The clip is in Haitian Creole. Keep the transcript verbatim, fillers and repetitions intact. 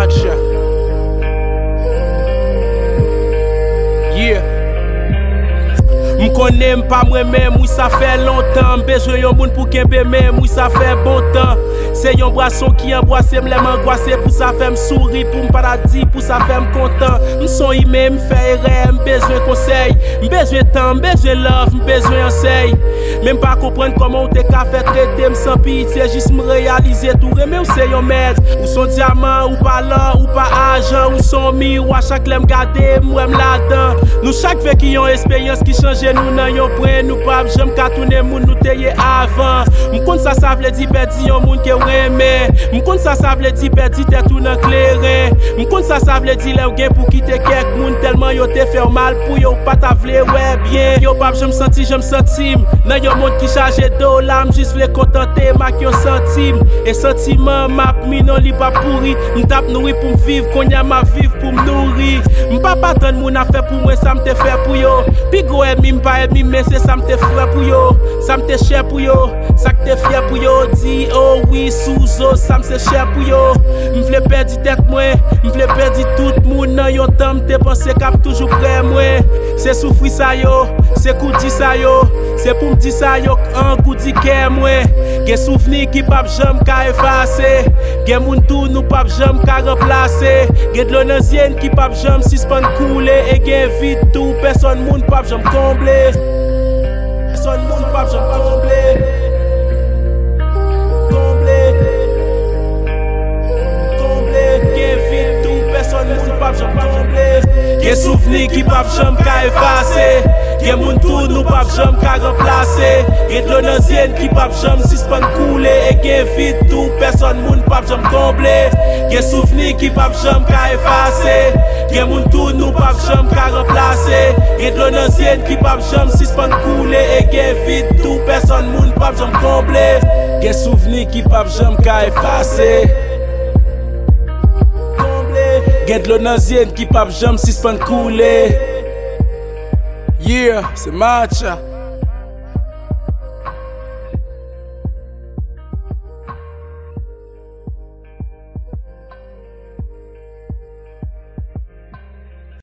matcha. Yeah. M'konne m'pas moi-même, oui ça fait longtemps. Besoin yon moun pour kembe même, oui ça fait bon temps. C'est yon boisson qui embrasse m'lè m'angoissé pour ça fait m'sourire, pour m'paradis, pour ça fait m'content. M'son y même m'fait erreur, m'besoin conseil, m'besoin temps, m'besoin love, m'besoin enseigne. Même pas comprendre comment ou te ka fait traiter m'sans pitié, juste m'réaliser tout remè ou c'est yon maître. Ou son diamant, ou pas l'or, ou pas argent, ou son miroir, chaque lèm gade m'ouem là-dedans. Nous chaque fait qui yon expérience qui change nous nan yon point, nous pas j'aime ka tourner moun nous teye avant. M'konn ça ça vle di perdi yon moun ke reme. M'konn ça ça vle di perdi tête tout nan clairin. M'konn ça ça vle di lè ou gen pour quitter quelques moun tellement yo te fait mal pour yo pas ta vle ouais bien. Yo pas j'aime senti j'aime sentim nan yon monde qui charge d'eau l'âme juste vle contenter mak yo sentim et sentiment map mi non li pas pourri. M'tap nourri pour m'vivre konya ma vivre pour m'nourrir. M'pa pas tant moun a fait pour moi ça m'te fait pour yo. Pi go mi m'pa et mi mais c'est ça m'te frère pour yo. Ça m'te cher pour yo. Ça que t'es fier pour yo. Dis oh oui sous eau ça m'se cher pour yo. M'vle perdi tête moi. M'vle perdi tout moun nan yon temps m'te pensé cap toujours près moi. C'est souffri ça yo. C'est koudi ça yo. C'est pour m'di ça yo un koudi kè moi. Gen souvenir qui pap jam ka effacer. Gen moun tou nou pap jam ka remplacer. Gen de l'onanzienne qui pap jam suspend couler. Et gen vite tout personne moun pap jam combler. Personne moun pap jam combler. Combler. Combler. Gen vite tout personne moun pap jam combler. Gen souvenir qui pap jam ka effacer. Gen moun tou nou pap jam ka remplacer. Gen de l'onanzienne qui pap jam suspend couler. Et gen vite tout personne moun pap jam combler. Gen souvenir qui pap jam ka effacer. Gen moun tou nou pap jam ka remplacer. Gen de l'onanzienne qui pap jam suspend couler. Et gen vite tout personne moun pap jam combler. Gen souvenir qui pap jam ka effacer. Gen de l'onanzienne qui pap jam suspend couler. Yeah, c'est matcha.